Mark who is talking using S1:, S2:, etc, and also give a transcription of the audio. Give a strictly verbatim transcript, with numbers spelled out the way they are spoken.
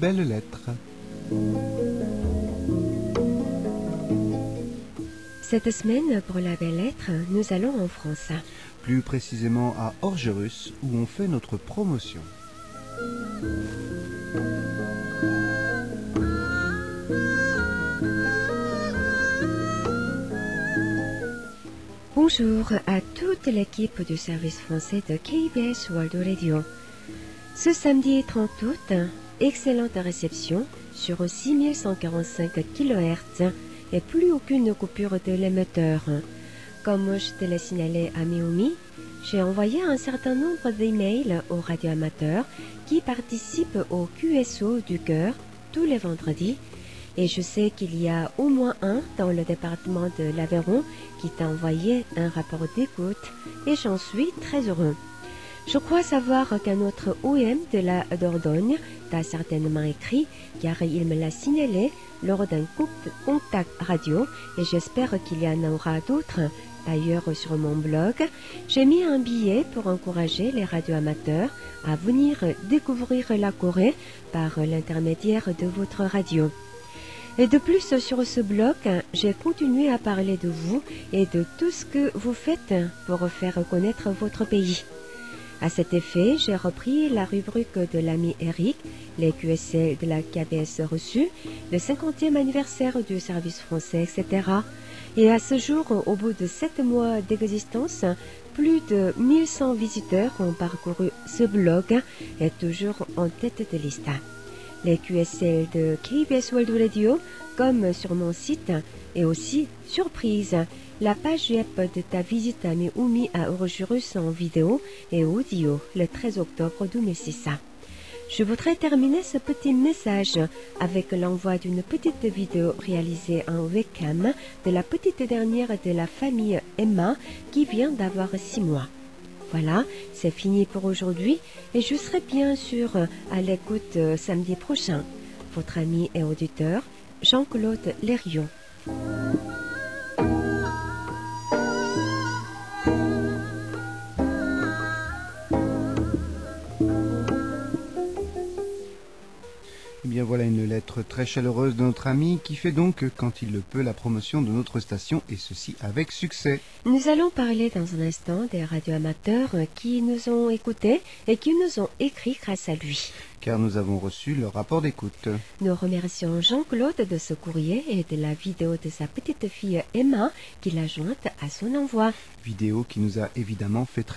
S1: belles lettres.
S2: Cette semaine, pour la belle lettre, nous allons en France.
S1: Plus précisément à Orgerus, où on fait notre promotion.
S2: Bonjour à toute l'équipe du service français de K B S World Radio. Ce samedi trente août, excellente réception sur six mille cent quarante-cinq kilohertz et plus aucune coupure de l'émetteur. Comme je te l'ai signalé à Miumi, j'ai envoyé un certain nombre d'emails aux radioamateurs qui participent au Q S O du cœur tous les vendredis. Et je sais qu'il y a au moins un dans le département de l'Aveyron qui t'a envoyé un rapport d'écoute et j'en suis très heureux. Je crois savoir qu'un autre O M de la Dordogne t'a certainement écrit car il me l'a signalé lors d'un contact radio et j'espère qu'il y en aura d'autres. D'ailleurs, sur mon blog, j'ai mis un billet pour encourager les radioamateurs à venir découvrir la Corée par l'intermédiaire de votre radio. Et de plus, sur ce blog, j'ai continué à parler de vous et de tout ce que vous faites pour faire connaître votre pays. À cet effet, j'ai repris la rubrique de l'ami Eric, les Q S L de la K B S reçus, le cinquantième anniversaire du service français, et cetera. Et à ce jour, au bout de sept mois d'existence, plus de mille cent visiteurs ont parcouru ce blog et toujours en tête de liste. Les Q S L de K B S World Radio, comme sur mon site, et aussi, surprise, la page web de ta visite à Miumi à Orgerus en vidéo et audio le treize octobre deux mille six. Je voudrais terminer ce petit message avec l'envoi d'une petite vidéo réalisée en webcam de la petite dernière de la famille Emma qui vient d'avoir six mois. Voilà, c'est fini pour aujourd'hui et je serai bien sûr à l'écoute samedi prochain. Votre ami et auditeur, Jean-Claude Lérion.
S1: Eh bien voilà une lettre très chaleureuse de notre ami qui fait donc, quand il le peut, la promotion de notre station et ceci avec succès.
S2: Nous allons parler dans un instant des radioamateurs qui nous ont écoutés et qui nous ont écrit grâce à lui.
S1: Car nous avons reçu leur rapport d'écoute.
S2: Nous remercions Jean-Claude de ce courrier et de la vidéo de sa petite fille Emma qui l'a jointe à son envoi.
S1: Vidéo qui nous a évidemment fait très